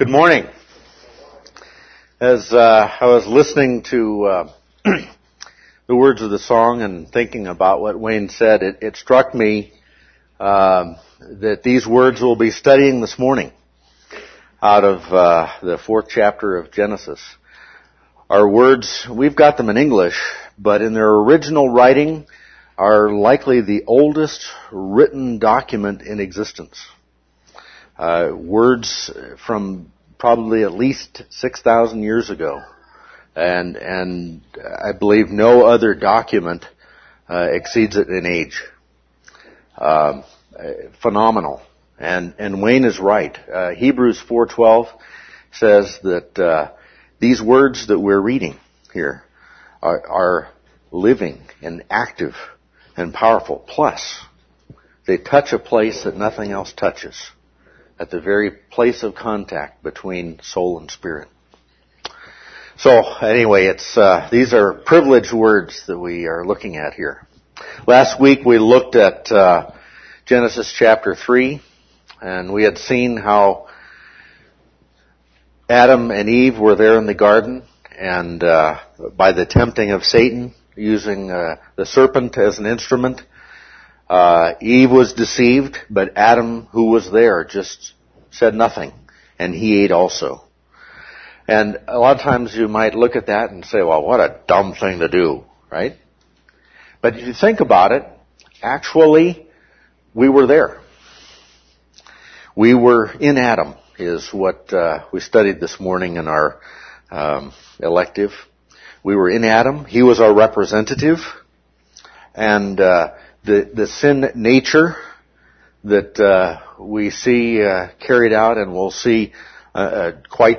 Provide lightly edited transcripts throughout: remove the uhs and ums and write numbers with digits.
Good morning. As I was listening to the words of the song and thinking about what Wayne said, it struck me that these words we'll be studying this morning out of the 4th chapter of Genesis are words, we've got them in English, but in their original writing are likely the oldest written document in existence. Words from probably at least 6,000 years ago. And I believe no other document exceeds it in age. Phenomenal. And Wayne is right. Hebrews 4:12 says that these words that we're reading here are living and active and powerful. Plus, they touch a place that nothing else touches, at the very place of contact between soul and spirit. So anyway, these are privileged words that we are looking at here. Last week we looked at Genesis chapter 3, and we had seen how Adam and Eve were there in the garden, and by the tempting of Satan, using the serpent as an instrument, Eve was deceived, but Adam, who was there, just said nothing, and he ate also. And a lot of times you might look at that and say, well, what a dumb thing to do, right? But if you think about it, actually, we were there. We were in Adam, is what we studied this morning in our elective. We were in Adam. He was our representative. And the sin nature that we see carried out, and we'll see quite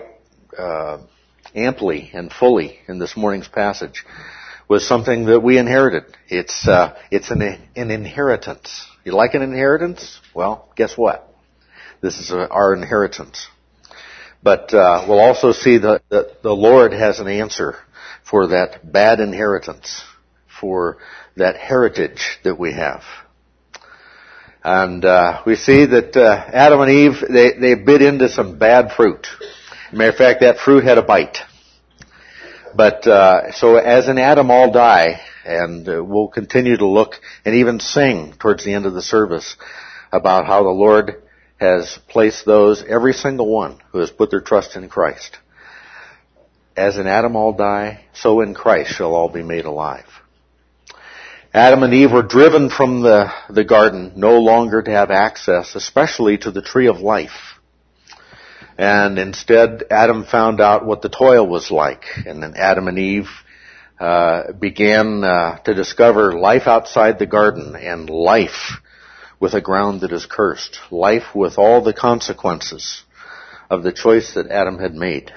amply and fully in this morning's passage, was something that we inherited. It's an inheritance. You like an inheritance? Well, guess what? This is our inheritance. But we'll also see that the Lord has an answer for that bad inheritance, for that heritage that we have. And we see that Adam and Eve, they bit into some bad fruit. Matter of fact, that fruit had a bite. But so as in Adam all die, and we'll continue to look and even sing towards the end of the service about how the Lord has placed those, every single one who has put their trust in Christ. As in Adam all die, so in Christ shall all be made alive. Adam and Eve were driven from the garden, no longer to have access, especially to the tree of life. And instead, Adam found out what the toil was like. And then Adam and Eve began to discover life outside the garden, and life with a ground that is cursed. Life with all the consequences of the choice that Adam had made.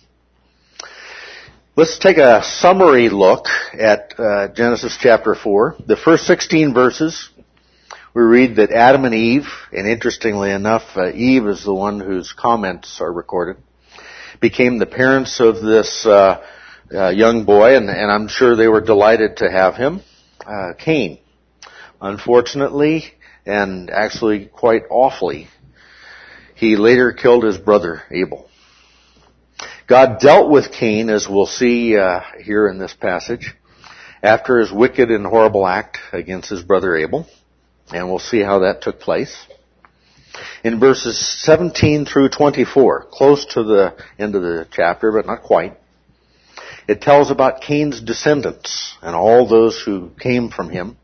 Let's take a summary look at Genesis chapter 4. The first 16 verses, we read that Adam and Eve, and interestingly enough, Eve is the one whose comments are recorded, became the parents of this young boy, and I'm sure they were delighted to have him, Cain. Unfortunately, and actually quite awfully, he later killed his brother Abel. God dealt with Cain, as we'll see here in this passage, after his wicked and horrible act against his brother Abel. And we'll see how that took place. In verses 17 through 24, close to the end of the chapter, but not quite, it tells about Cain's descendants and all those who came from him.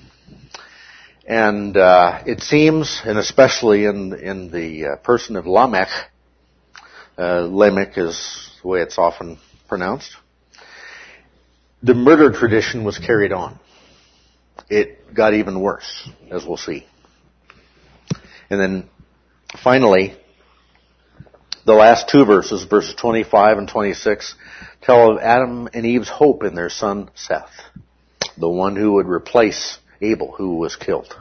And it seems, and especially in the person of Lamech, Lamech is the way it's often pronounced, the murder tradition was carried on. It got even worse, as we'll see. And then finally, the last two verses, verses 25 and 26, tell of Adam and Eve's hope in their son Seth, the one who would replace Abel, who was killed.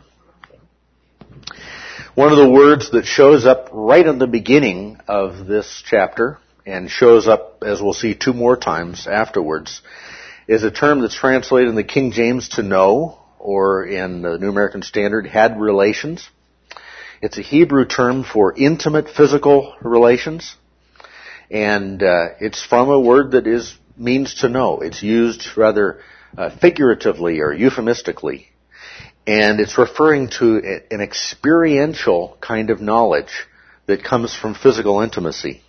One of the words that shows up right in the beginning of this chapter, and shows up, as we'll see, 2 more times afterwards, is a term that's translated in the King James to know, or in the New American Standard, had relations. It's a Hebrew term for intimate physical relations. And it's from a word that means to know. It's used rather figuratively or euphemistically. And it's referring to an experiential kind of knowledge that comes from physical intimacy.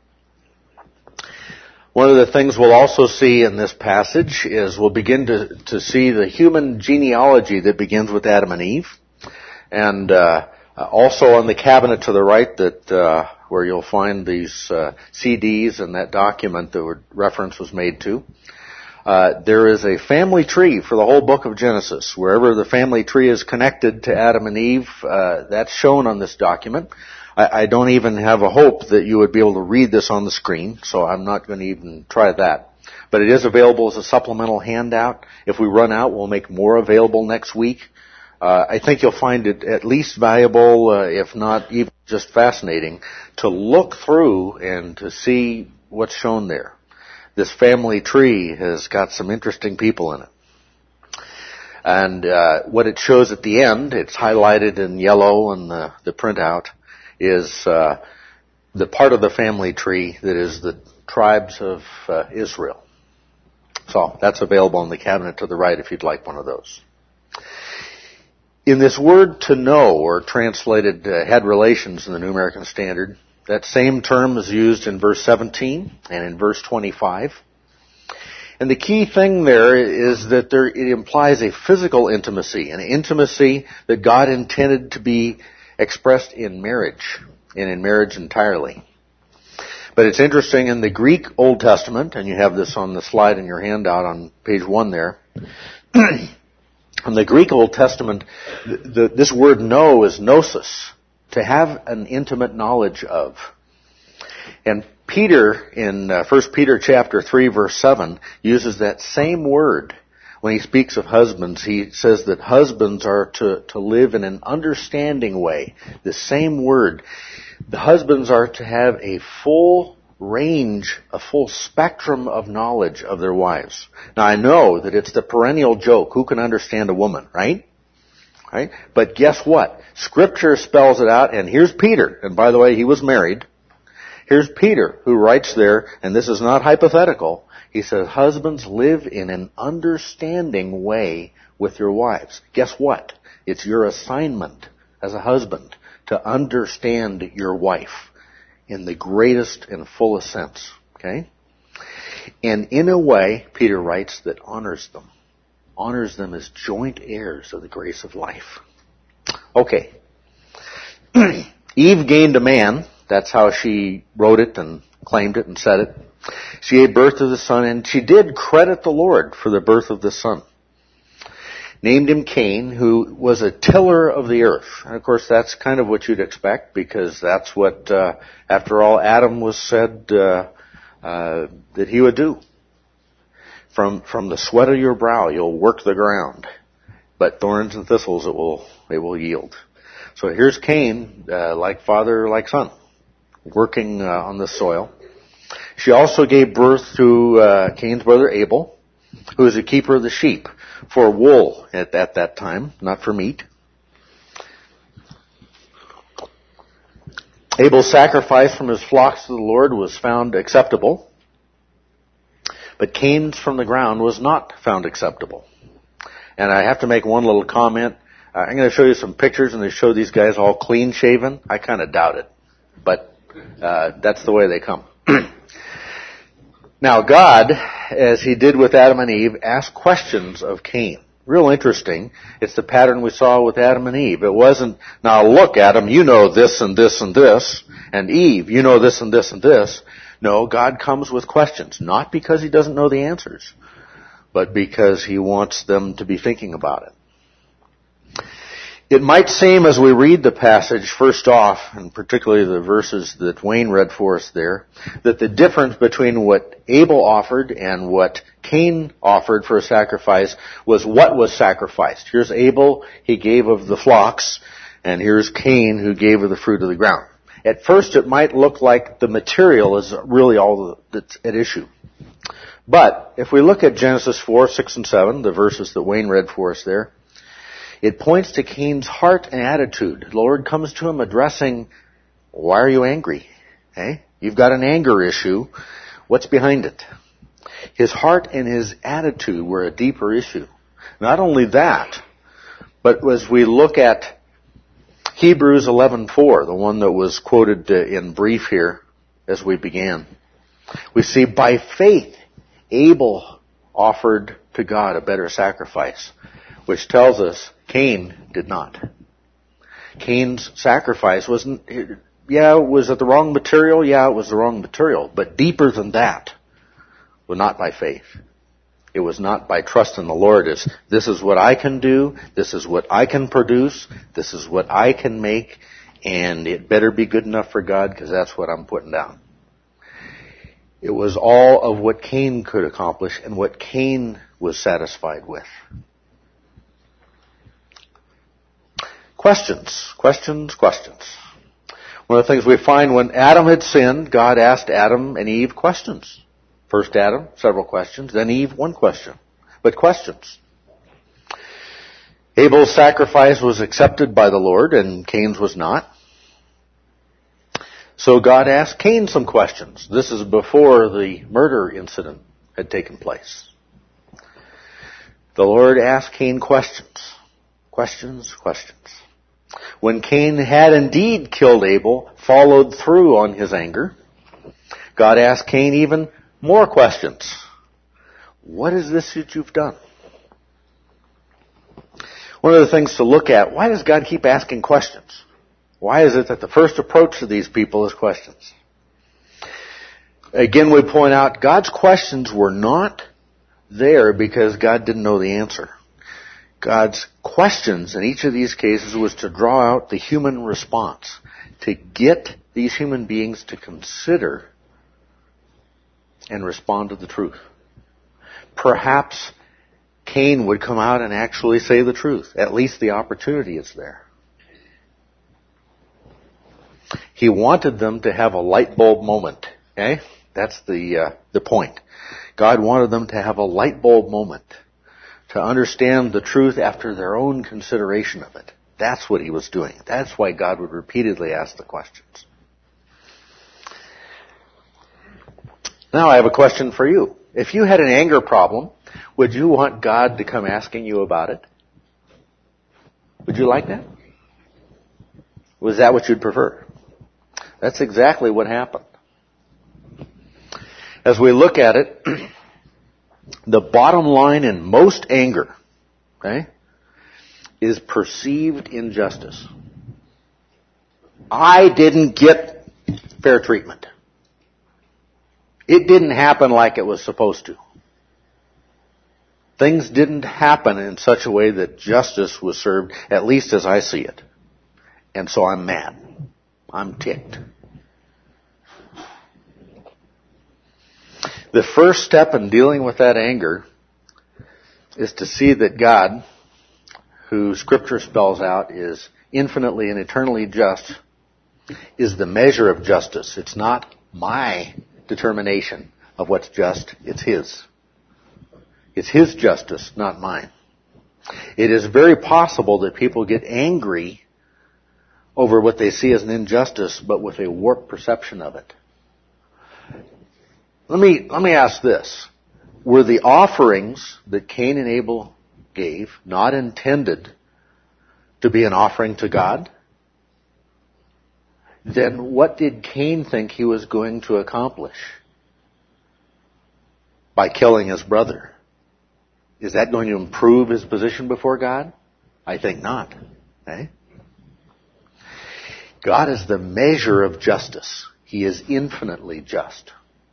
One of the things we'll also see in this passage is we'll begin to see the human genealogy that begins with Adam and Eve. And also on the cabinet to the right that where you'll find these CDs and that document that reference was made to. There is a family tree for the whole book of Genesis. Wherever the family tree is connected to Adam and Eve, that's shown on this document. I don't even have a hope that you would be able to read this on the screen, so I'm not going to even try that. But it is available as a supplemental handout. If we run out, we'll make more available next week. I think you'll find it at least valuable, if not even just fascinating, to look through and to see what's shown there. This family tree has got some interesting people in it. And what it shows at the end, it's highlighted in yellow in the printout, is the part of the family tree that is the tribes of Israel. So that's available in the cabinet to the right if you'd like one of those. In this word to know, or translated had relations in the New American Standard, that same term is used in verse 17 and in verse 25. And the key thing there is that it implies a physical intimacy, an intimacy that God intended to be expressed in marriage, and in marriage entirely. But it's interesting, in the Greek Old Testament, and you have this on the slide in your handout on page 1 there, in the Greek Old Testament, this word know is gnosis, to have an intimate knowledge of. And Peter, in 1 Peter chapter 3, verse 7, uses that same word. When he speaks of husbands, he says that husbands are to live in an understanding way. The same word. The husbands are to have a full range, a full spectrum of knowledge of their wives. Now I know that it's the perennial joke, who can understand a woman, right? Right? But guess what? Scripture spells it out, and here's Peter. And by the way, he was married. Here's Peter, who writes there, and this is not hypothetical. He says, husbands, live in an understanding way with your wives. Guess what? It's your assignment as a husband to understand your wife in the greatest and fullest sense. Okay? And in a way, Peter writes, that honors them. Honors them as joint heirs of the grace of life. Okay. Eve gained a man. That's how she wrote it and claimed it and said it. She gave birth to the son, and she did credit the Lord for the birth of the son. Named him Cain, who was a tiller of the earth. And of course, that's kind of what you'd expect, because that's what, after all, Adam was said that he would do. From the sweat of your brow, you'll work the ground, but thorns and thistles it will yield. So here's Cain, like father, like son, working on the soil. She also gave birth to Cain's brother Abel, who was a keeper of the sheep for wool at that time, not for meat. Abel's sacrifice from his flocks to the Lord was found acceptable, but Cain's from the ground was not found acceptable. And I have to make one little comment. I'm going to show you some pictures, and they show these guys all clean shaven. I kind of doubt it, but that's the way they come. Now, God, as he did with Adam and Eve, asked questions of Cain. Real interesting. It's the pattern we saw with Adam and Eve. It wasn't, now look, Adam, you know this and this and this, and Eve, you know this and this and this. No, God comes with questions, not because he doesn't know the answers, but because he wants them to be thinking about it. It might seem, as we read the passage first off, and particularly the verses that Wayne read for us there, that the difference between what Abel offered and what Cain offered for a sacrifice was what was sacrificed. Here's Abel, he gave of the flocks, and here's Cain, who gave of the fruit of the ground. At first it might look like the material is really all that's at issue. But if we look at Genesis 4, 6, and 7, the verses that Wayne read for us there, it points to Cain's heart and attitude. The Lord comes to him addressing, why are you angry? Okay? You've got an anger issue. What's behind it? His heart and his attitude were a deeper issue. Not only that, but as we look at Hebrews 11:4, the one that was quoted in brief here as we began, we see by faith Abel offered to God a better sacrifice, which tells us Cain did not. Cain's sacrifice wasn't, was it the wrong material? Yeah, it was the wrong material. But deeper than that, was not by faith. It was not by trust in the Lord as, this is what I can do, this is what I can produce, this is what I can make, and it better be good enough for God because that's what I'm putting down. It was all of what Cain could accomplish and what Cain was satisfied with. Questions. One of the things we find when Adam had sinned, God asked Adam and Eve questions. First Adam, several questions. Then Eve, one question. But questions. Abel's sacrifice was accepted by the Lord and Cain's was not. So God asked Cain some questions. This is before the murder incident had taken place. The Lord asked Cain questions. Questions. When Cain had indeed killed Abel, followed through on his anger, God asked Cain even more questions. What is this that you've done? One of the things to look at, why does God keep asking questions? Why is it that the first approach to these people is questions? Again, we point out God's questions were not there because God didn't know the answer. God's questions in each of these cases was to draw out the human response, to get these human beings to consider and respond to the truth. Perhaps Cain would come out and actually say the truth. At least the opportunity is there. He wanted them to have a light bulb moment. Okay? That's the point. God wanted them to have a light bulb moment, to understand the truth after their own consideration of it. That's what he was doing. That's why God would repeatedly ask the questions. Now I have a question for you. If you had an anger problem, would you want God to come asking you about it? Would you like that? Was that what you'd prefer? That's exactly what happened. As we look at it, the bottom line in most anger, okay, is perceived injustice. I didn't get fair treatment. It didn't happen like it was supposed to. Things didn't happen in such a way that justice was served, at least as I see it. And so I'm mad. I'm ticked. The first step in dealing with that anger is to see that God, who Scripture spells out is infinitely and eternally just, is the measure of justice. It's not my determination of what's just. It's His. It's His justice, not mine. It is very possible that people get angry over what they see as an injustice, but with a warped perception of it. Let me ask this. Were the offerings that Cain and Abel gave not intended to be an offering to God? Then what did Cain think he was going to accomplish by killing his brother? Is that going to improve his position before God? I think not. Eh? God is the measure of justice. He is infinitely just.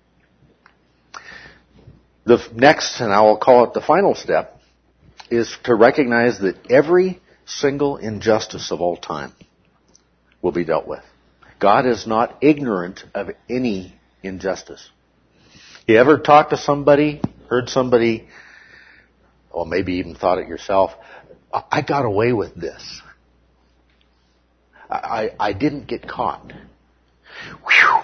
The next, and I will call it the final step, is to recognize that every single injustice of all time will be dealt with. God is not ignorant of any injustice. You ever talked to somebody, heard somebody, or maybe even thought it yourself, I got away with this. I didn't get caught. Whew.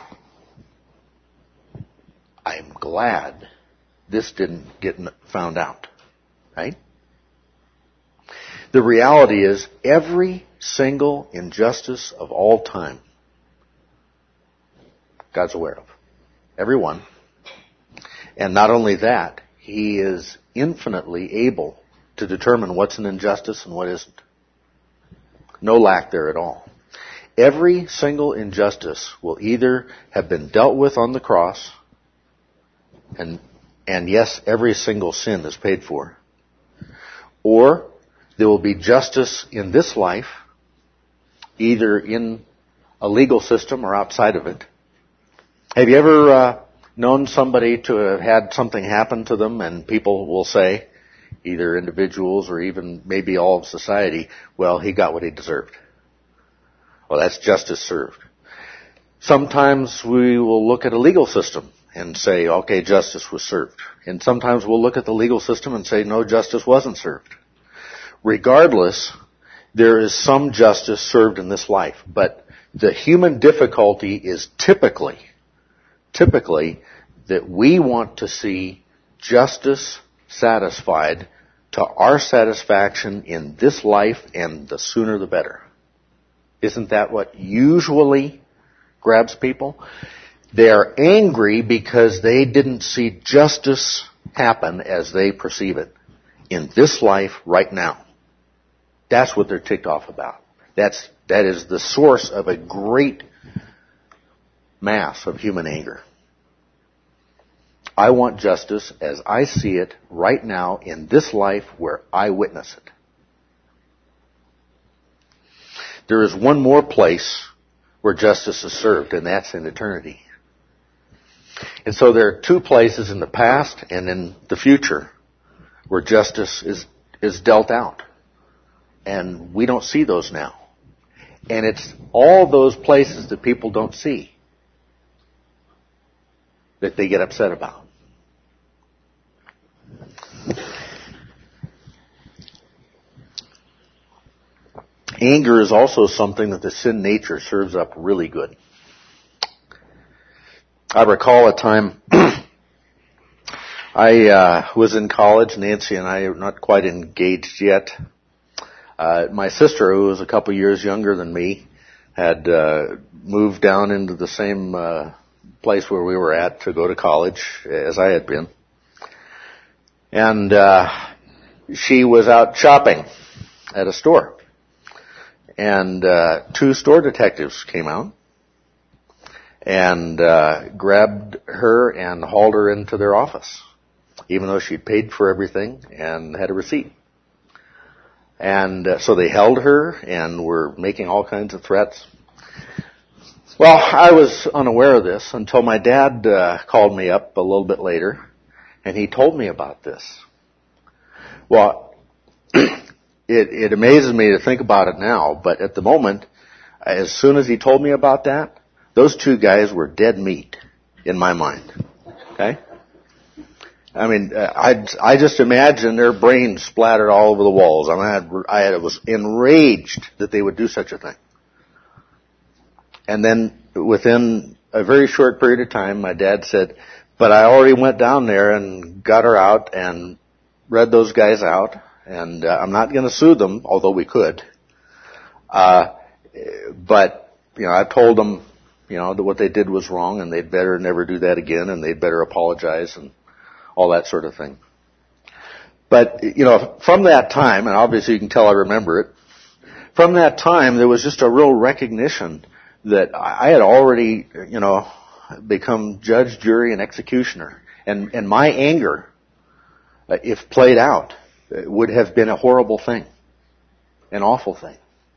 I'm glad this didn't get found out. Right? The reality is every single injustice of all time, God's aware of. Every one. And not only that, He is infinitely able to determine what's an injustice and what isn't. No lack there at all. Every single injustice will either have been dealt with on the cross, and yes, every single sin is paid for, or there will be justice in this life, either in a legal system or outside of it. Have you ever known somebody to have had something happen to them, and people will say, either individuals or even maybe all of society, well, he got what he deserved. Well, that's justice served. Sometimes we will look at a legal system and say, okay, justice was served. And sometimes we'll look at the legal system and say, no, justice wasn't served. Regardless, there is some justice served in this life. But the human difficulty is typically that we want to see justice satisfied to our satisfaction in this life, and the sooner the better. Isn't that what usually grabs people? They are angry because they didn't see justice happen as they perceive it in this life right now. That's what they're ticked off about. That is the source of a great mass of human anger. I want justice as I see it right now in this life where I witness it. There is one more place where justice is served, and that's in eternity. And so there are two places in the past and in the future where justice is dealt out. And we don't see those now. And it's all those places that people don't see that they get upset about. Anger is also something that the sin nature serves up really good. I recall a time I was in college. Nancy and I are not quite engaged yet. My sister, who was a couple years younger than me, had moved down into the same place where we were at to go to college as I had been. And she was out shopping at a store. And two store detectives came out and grabbed her and hauled her into their office, even though she'd paid for everything and had a receipt. And so they held her and were making all kinds of threats. Well, I was unaware of this until my dad called me up a little bit later, and he told me about this. Well, it amazes me to think about it now, but at the moment, as soon as he told me about that, those two guys were dead meat in my mind. Okay? I mean, I just imagine their brains splattered all over the walls. I was enraged that they would do such a thing. And then within a very short period of time, my dad said, but I already went down there and got her out and read those guys out. And I'm not going to sue them, although we could. But, I told them, that what they did was wrong and they'd better never do that again and they'd better apologize and all that sort of thing. But, from that time, and obviously you can tell I remember it, from that time there was just a real recognition that I had already, become judge, jury, and executioner. And my anger, if played out, would have been a horrible thing, an awful thing.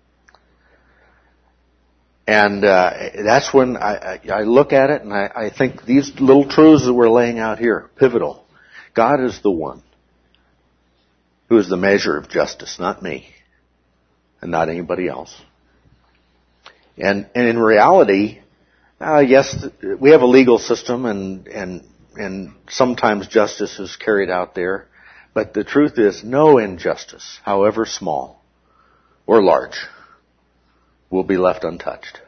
And that's when I look at it and I think these little truths that we're laying out here, pivotal. God is the one who is the measure of justice, not me, and not anybody else. And in reality, yes, we have a legal system and sometimes justice is carried out there. But the truth is, no injustice, however small or large, will be left untouched.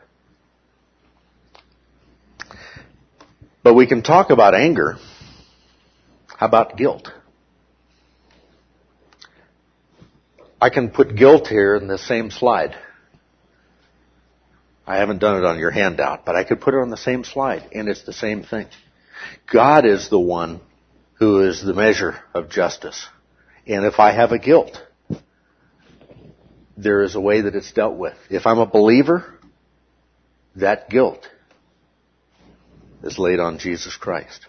But we can talk about anger. How about guilt? I can put guilt here in the same slide. I haven't done it on your handout, but I could put it on the same slide, and it's the same thing. God is the one who is the measure of justice. And if I have a guilt, there is a way that it's dealt with. If I'm a believer, that guilt is laid on Jesus Christ.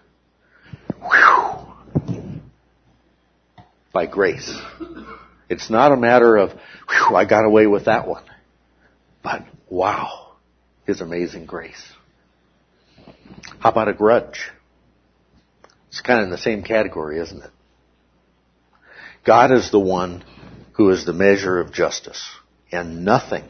Whew. By grace. It's not a matter of, whew, I got away with that one. But, wow, His amazing grace. How about a grudge? It's kind of in the same category, isn't it? God is the one who is the measure of justice. And nothing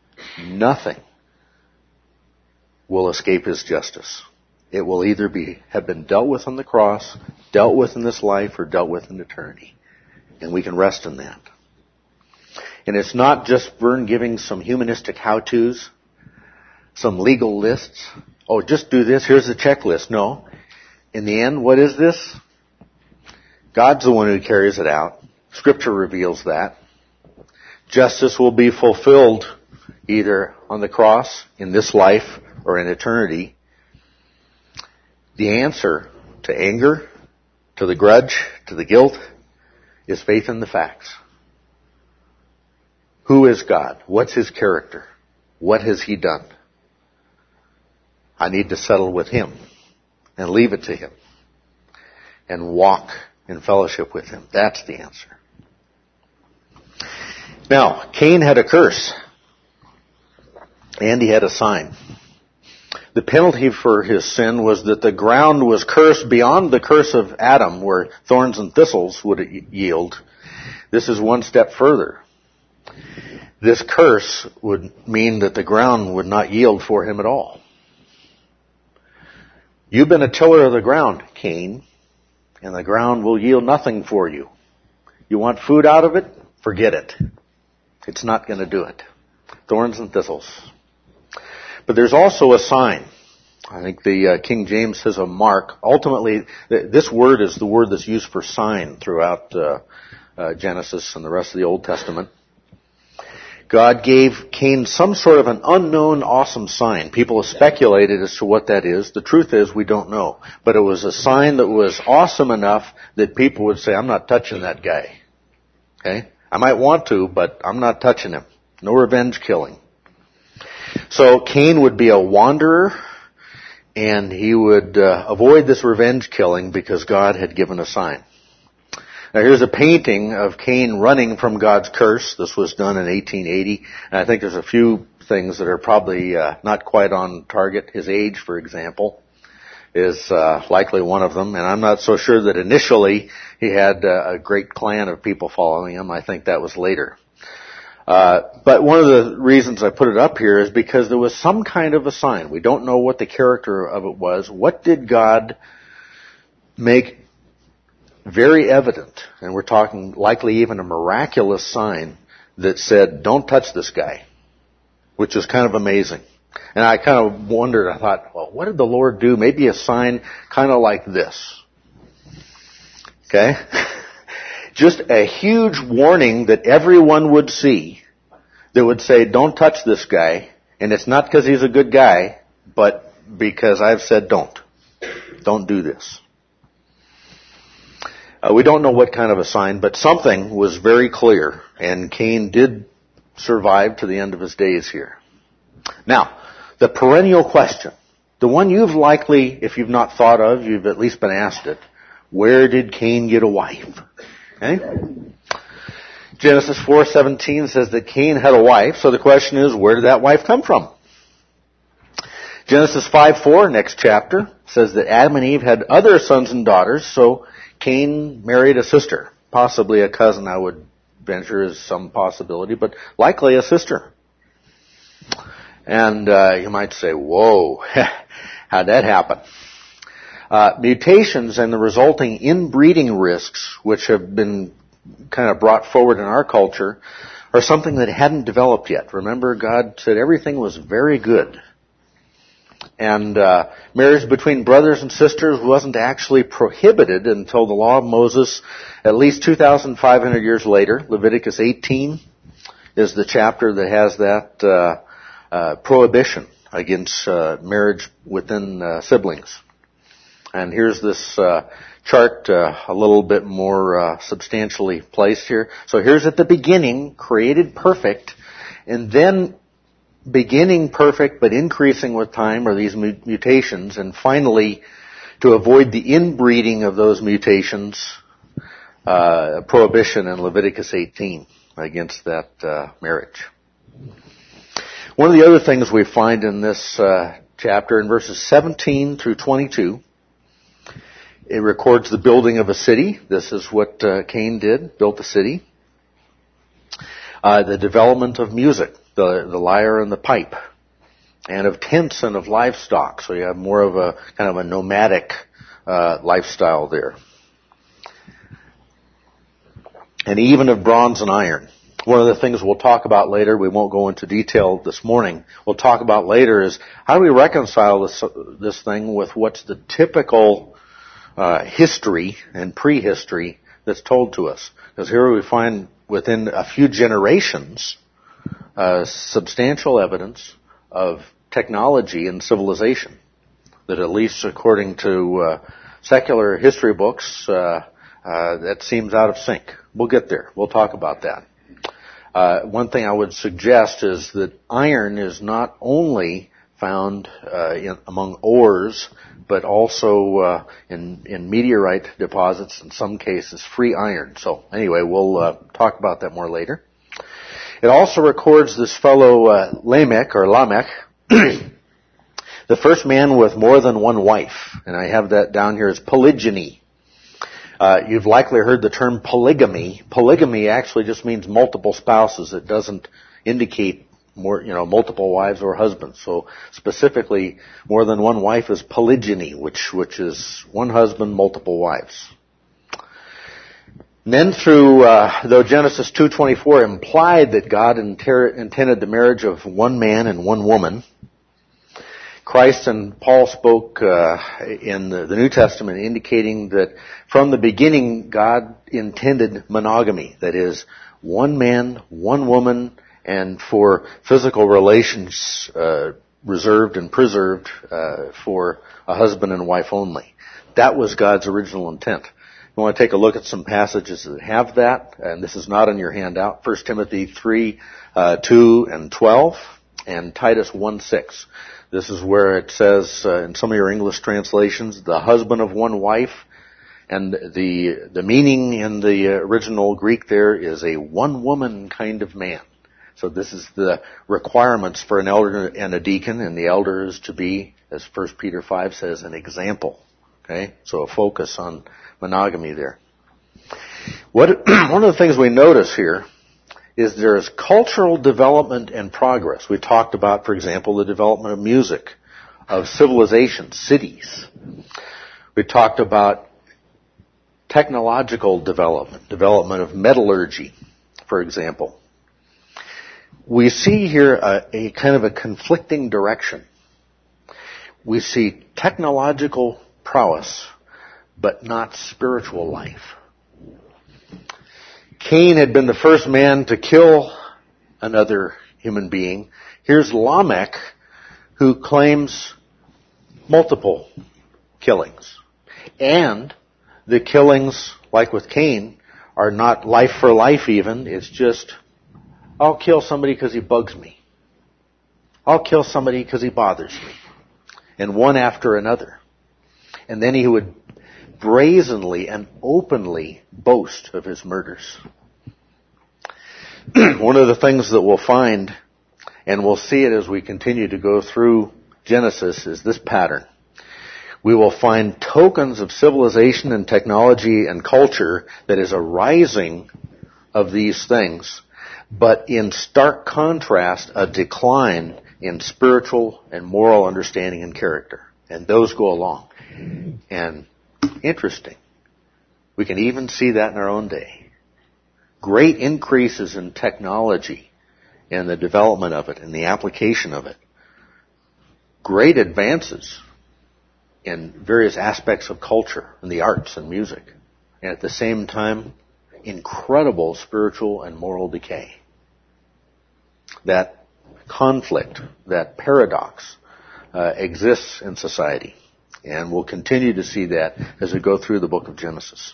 will escape His justice. It will either have been dealt with on the cross, dealt with in this life, or dealt with in eternity. And we can rest in that. And it's not just Vern giving some humanistic how-tos, some legal lists. Oh, just do this, here's the checklist. No. In the end, what is this? God's the one who carries it out. Scripture reveals that. Justice will be fulfilled either on the cross, in this life, or in eternity. The answer to anger, to the grudge, to the guilt, is faith in the facts. Who is God? What's His character? What has He done? I need to settle with Him and leave it to Him and walk in fellowship with Him. That's the answer. Now, Cain had a curse, and he had a sign. The penalty for his sin was that the ground was cursed beyond the curse of Adam, where thorns and thistles would yield. This is one step further. This curse would mean that the ground would not yield for him at all. You've been a tiller of the ground, Cain, and the ground will yield nothing for you. You want food out of it? Forget it. It's not going to do it. Thorns and thistles. But there's also a sign. I think the King James says a mark. Ultimately, this word is the word that's used for sign throughout Genesis and the rest of the Old Testament. God gave Cain some sort of an unknown awesome sign. People have speculated as to what that is. The truth is we don't know. But it was a sign that was awesome enough that people would say, I'm not touching that guy. Okay? I might want to, but I'm not touching him. No revenge killing. So Cain would be a wanderer, and he would avoid this revenge killing because God had given a sign. Now here's a painting of Cain running from God's curse. This was done in 1880, and I think there's a few things that are probably not quite on target. His age, for example, is likely one of them, and I'm not so sure that initially he had a great clan of people following him. I think that was later. But one of the reasons I put it up here is because there was some kind of a sign. We don't know what the character of it was. What did God make very evident? And we're talking likely even a miraculous sign that said, don't touch this guy, which is kind of amazing. And I kind of wondered, I thought, well, what did the Lord do? Maybe a sign kind of like this. Okay? Just a huge warning that everyone would see that would say, don't touch this guy. And it's not because he's a good guy, but because I've said don't. Don't do this. We don't know what kind of a sign, but something was very clear. And Cain did survive to the end of his days here. Now, the perennial question, the one you've likely, if you've not thought of, you've at least been asked it, where did Cain get a wife? Okay? Genesis 4:17 says that Cain had a wife, so the question is, where did that wife come from? Genesis 5:4, next chapter, says that Adam and Eve had other sons and daughters, so Cain married a sister, possibly a cousin, I would venture is some possibility, but likely a sister. And you might say, whoa, how'd that happen? Mutations and the resulting inbreeding risks, which have been kind of brought forward in our culture, are something that hadn't developed yet. Remember, God said everything was very good. And marriage between brothers and sisters wasn't actually prohibited until the law of Moses at least 2,500 years later. Leviticus 18 is the chapter that has that prohibition against marriage within siblings. And here's this chart a little bit more substantially placed here. So here's at the beginning, created perfect, and then beginning perfect but increasing with time are these mutations, and finally, to avoid the inbreeding of those mutations, prohibition in Leviticus 18 against that marriage. One of the other things we find in this chapter, in verses 17 through 22, it records the building of a city. This is what Cain did, built a city. The development of music, the lyre and the pipe, and of tents and of livestock. So you have more of a kind of a nomadic lifestyle there. And even of bronze and iron. One of the things we'll talk about later, we won't go into detail this morning, we'll talk about later is how do we reconcile this thing with what's the typical history and prehistory that's told to us. Because here we find within a few generations substantial evidence of technology and civilization that, at least according to secular history books, that seems out of sync. We'll get there. We'll talk about that. One thing I would suggest is that iron is not only found among ores, but also in meteorite deposits, in some cases free iron. So anyway, we'll talk about that more later. It also records this fellow Lamech, the first man with more than one wife, and I have that down here as polygyny. You've likely heard the term polygamy. Polygamy actually just means multiple spouses. It doesn't indicate multiple wives or husbands. So specifically, more than one wife is polygyny, which is one husband, multiple wives. And then though Genesis 2:24 implied that God intended the marriage of one man and one woman, Christ and Paul spoke in the New Testament indicating that from the beginning God intended monogamy. That is, one man, one woman, and for physical relations reserved and preserved for a husband and wife only. That was God's original intent. You want to take a look at some passages that have that, and this is not in your handout. 1 Timothy 3:2 and 12, and Titus 1:6. This is where it says, in some of your English translations, the husband of one wife, and the meaning in the original Greek there is a one-woman kind of man. So this is the requirements for an elder and a deacon, and the elder is to be, as 1 Peter 5 says, an example. Okay? So a focus on monogamy there. One of the things we notice here is there is cultural development and progress. We talked about, for example, the development of music, of civilization, cities. We talked about technological development of metallurgy, for example. We see here a kind of a conflicting direction. We see technological prowess, but not spiritual life. Cain had been the first man to kill another human being. Here's Lamech, who claims multiple killings. And the killings, like with Cain, are not life for life even. It's just, I'll kill somebody because he bugs me. I'll kill somebody because he bothers me. And one after another. And then he would brazenly and openly boast of his murders. One of the things that we'll find, and we'll see it as we continue to go through Genesis, is this pattern. We will find tokens of civilization and technology and culture that is a rising of these things, but in stark contrast, a decline in spiritual and moral understanding and character. And those go along. And interesting, we can even see that in our own day. Great increases in technology and the development of it and the application of it. Great advances in various aspects of culture and the arts and music. And at the same time, incredible spiritual and moral decay that conflict, that paradox, exists in society. And we'll continue to see that as we go through the book of Genesis.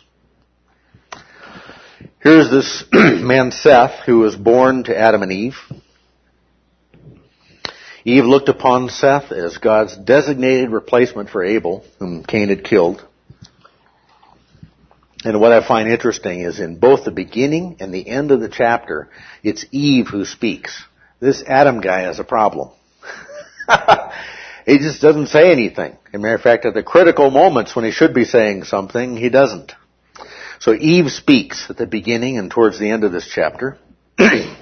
Here's this man Seth, who was born to Adam and Eve. Eve looked upon Seth as God's designated replacement for Abel, whom Cain had killed. And what I find interesting is in both the beginning and the end of the chapter, it's Eve who speaks. This Adam guy has a problem. He just doesn't say anything. As a matter of fact, at the critical moments when he should be saying something, he doesn't. So Eve speaks at the beginning and towards the end of this chapter. The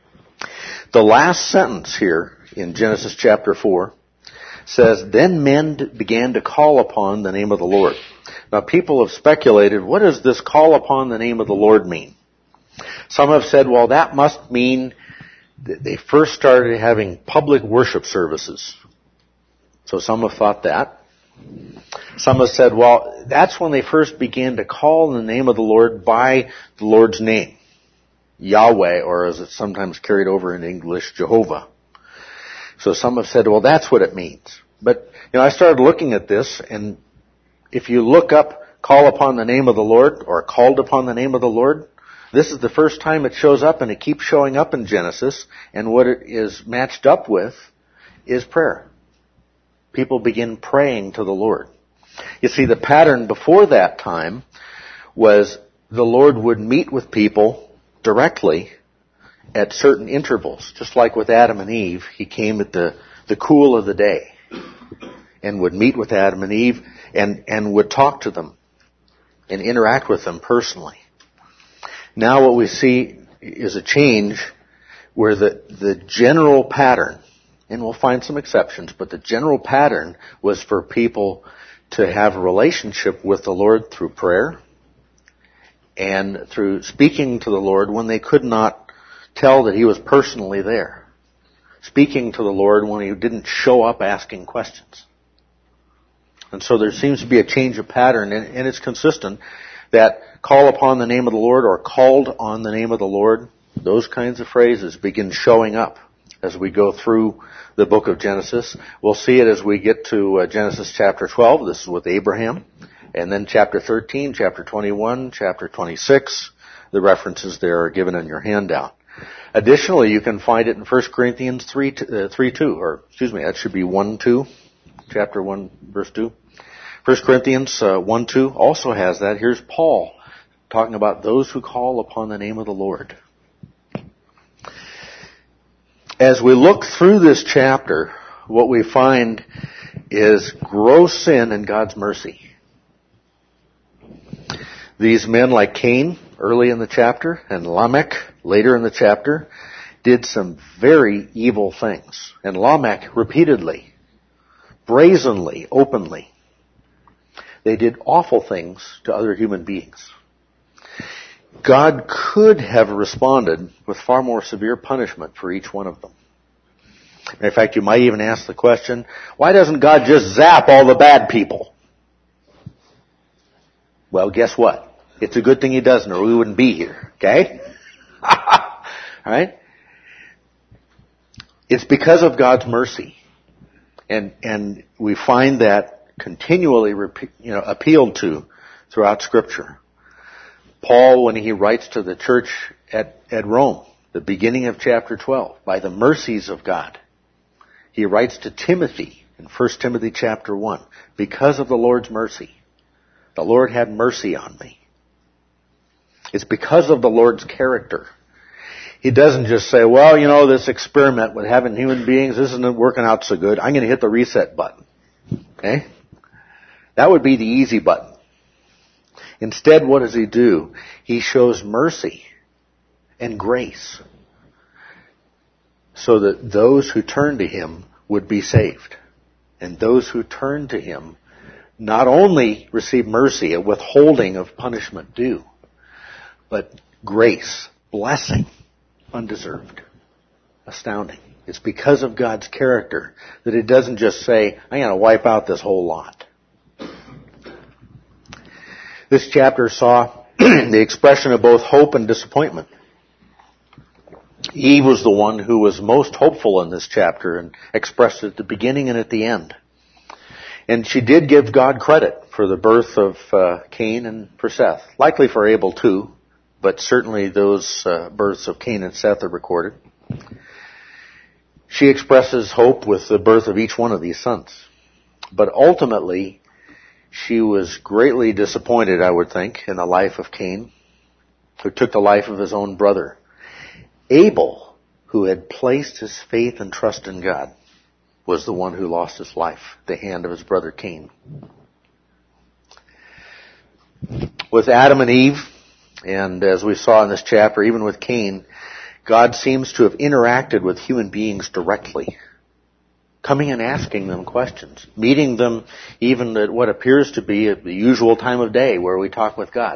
last sentence here in Genesis chapter 4 says, "Then men began to call upon the name of the Lord." Now people have speculated, what does this call upon the name of the Lord mean? Some have said, well, that must mean that they first started having public worship services. So some have thought that. Some have said, well, that's when they first began to call the name of the Lord by the Lord's name. Yahweh, or as it's sometimes carried over in English, Jehovah. So some have said, well, that's what it means. But, I started looking at this, and if you look up, call upon the name of the Lord, or called upon the name of the Lord, this is the first time it shows up, and it keeps showing up in Genesis, and what it is matched up with is prayer. People begin praying to the Lord. You see, the pattern before that time was the Lord would meet with people directly at certain intervals. Just like with Adam and Eve, he came at the cool of the day and would meet with Adam and Eve and would talk to them and interact with them personally. Now what we see is a change where the general pattern, and we'll find some exceptions, but the general pattern was for people to have a relationship with the Lord through prayer and through speaking to the Lord when they could not tell that he was personally there. Speaking to the Lord when he didn't show up asking questions. And so there seems to be a change of pattern, and it's consistent that call upon the name of the Lord or called on the name of the Lord, those kinds of phrases begin showing up as we go through the book of Genesis. We'll see it as we get to Genesis chapter 12. This is with Abraham. And then chapter 13, chapter 21, chapter 26. The references there are given in your handout. Additionally, you can find it in 1 Corinthians 3:2, or excuse me, that should be 1:2, chapter 1, verse 2. 1 Corinthians 1:2 also has that. Here's Paul talking about those who call upon the name of the Lord. As we look through this chapter, what we find is gross sin and God's mercy. These men like Cain, early in the chapter, and Lamech, later in the chapter, did some very evil things. And Lamech, repeatedly, brazenly, openly, they did awful things to other human beings. God could have responded with far more severe punishment for each one of them. In fact, you might even ask the question, why doesn't God just zap all the bad people? Well, guess what? It's a good thing he doesn't, or we wouldn't be here. Okay? Alright? It's because of God's mercy. And we find that continually appealed to throughout Scripture. Paul, when he writes to the church at Rome, the beginning of chapter 12, by the mercies of God, he writes to Timothy in 1 Timothy chapter 1, because of the Lord's mercy. The Lord had mercy on me. It's because of the Lord's character. He doesn't just say, well, this experiment with having human beings, this isn't working out so good. I'm going to hit the reset button. Okay? That would be the easy button. Instead, what does he do? He shows mercy and grace so that those who turn to him would be saved. And those who turn to him not only receive mercy, a withholding of punishment due, but grace, blessing, undeserved. Astounding. It's because of God's character that it doesn't just say, I'm going to wipe out this whole lot. This chapter saw the expression of both hope and disappointment. Eve was the one who was most hopeful in this chapter and expressed it at the beginning and at the end. And she did give God credit for the birth of Cain and for Seth. Likely for Abel too, but certainly those births of Cain and Seth are recorded. She expresses hope with the birth of each one of these sons. But ultimately, she was greatly disappointed, I would think, in the life of Cain, who took the life of his own brother. Abel, who had placed his faith and trust in God, was the one who lost his life at the hand of his brother Cain. With Adam and Eve, and as we saw in this chapter, even with Cain, God seems to have interacted with human beings directly, coming and asking them questions, meeting them even at what appears to be at the usual time of day where we talk with God.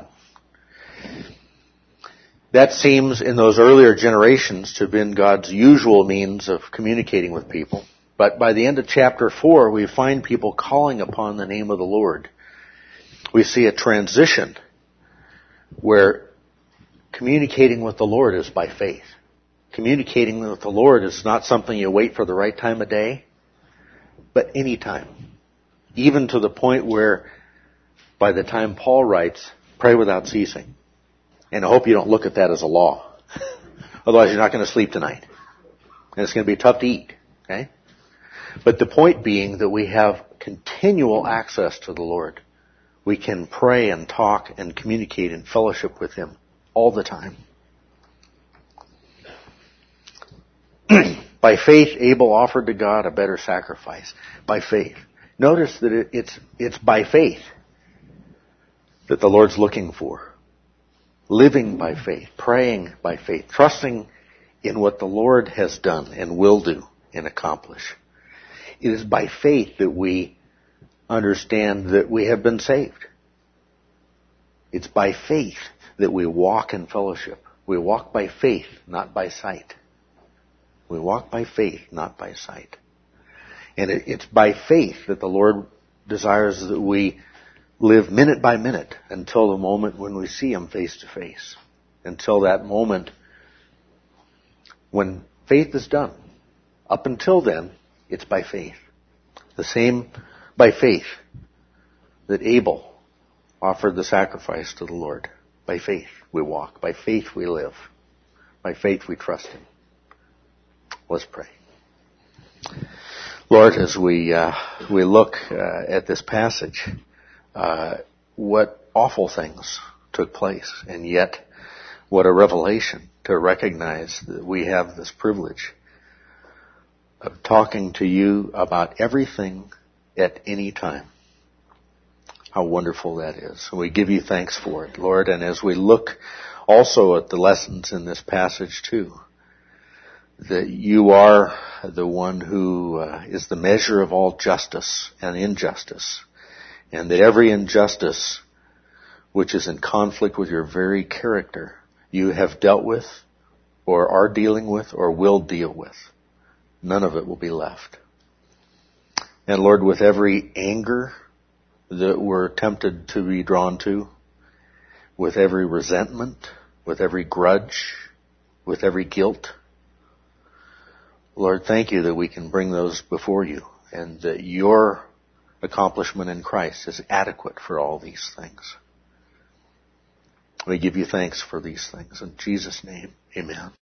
That seems in those earlier generations to have been God's usual means of communicating with people. But by the end of chapter 4, we find people calling upon the name of the Lord. We see a transition where communicating with the Lord is by faith. Communicating with the Lord is not something you wait for the right time of day, but any time. Even to the point where, by the time Paul writes, pray without ceasing. And I hope you don't look at that as a law. Otherwise you're not going to sleep tonight. And it's going to be tough to eat. Okay? But the point being that we have continual access to the Lord. We can pray and talk and communicate and fellowship with Him all the time. By faith, Abel offered to God a better sacrifice. By faith. Notice that it's by faith that the Lord's looking for. Living by faith, praying by faith, trusting in what the Lord has done and will do and accomplish. It is by faith that we understand that we have been saved. It's by faith that we walk in fellowship. We walk by faith, not by sight. We walk by faith, not by sight. And it's by faith that the Lord desires that we live minute by minute until the moment when we see Him face to face. Until that moment when faith is done. Up until then, it's by faith. The same by faith that Abel offered the sacrifice to the Lord. By faith we walk. By faith we live. By faith we trust Him. Let's pray. Lord, as we look at this passage, what awful things took place, and yet what a revelation to recognize that we have this privilege of talking to you about everything at any time. How wonderful that is. We give you thanks for it, Lord, and as we look also at the lessons in this passage too, that you are the one who is the measure of all justice and injustice, and that every injustice which is in conflict with your very character, you have dealt with, or are dealing with, or will deal with. None of it will be left. And Lord, with every anger that we're tempted to be drawn to, with every resentment, with every grudge, with every guilt, Lord, thank you that we can bring those before you, and that your accomplishment in Christ is adequate for all these things. We give you thanks for these things. In Jesus' name, amen.